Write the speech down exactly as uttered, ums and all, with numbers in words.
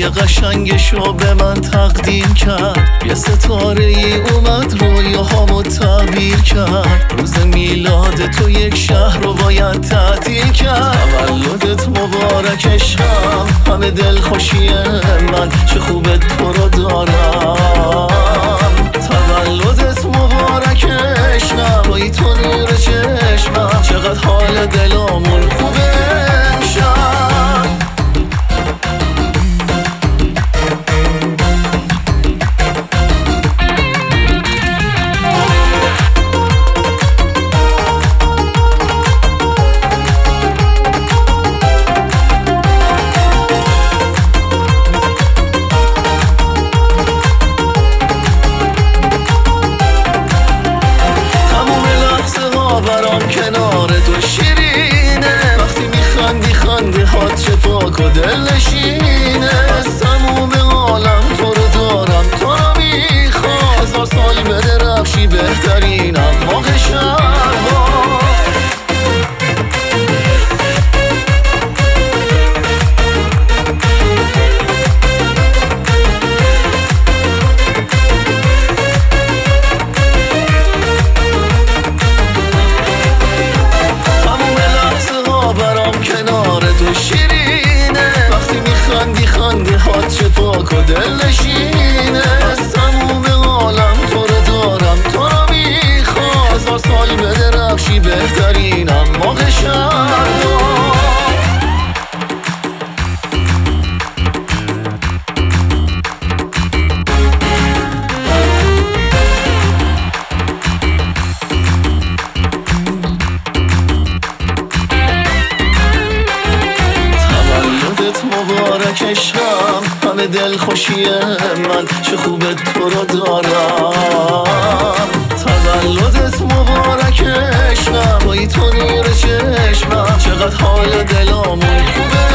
قشنگشو به من تقدیم کرد. یه ستاره ای اومد رویاهامو تعبیر کرد. روز میلاد تو یک شهر رو باید تعطیل کرد. تولدت مبارک عشقم، همه دل خوشی من، چه خوبه تو رو دارم. تولدت مبارک عشقم، توی تو نور چشمم، چقدر حال دلامون خوبه امشب. کنار تو شیرینه، وقتی میخندی خنده هات شفاک و دل نشینه. از تموم عالم تو رو دارم، تو رو میخوام، هزار سال بدرخشی بهترینم ماه شبا. شفاک و دل نشینه، از تموم عالم تو رو دارم، تو رو میخوام، هزار سال بدرخشی بهترینم ماه شبا. مبارک عشقم، همه دل خوشی من، چه خوبه تو رو دارم. تولدت مبارک عشقم، توی تو نور چشمم، چقدر حال دلامون خوبه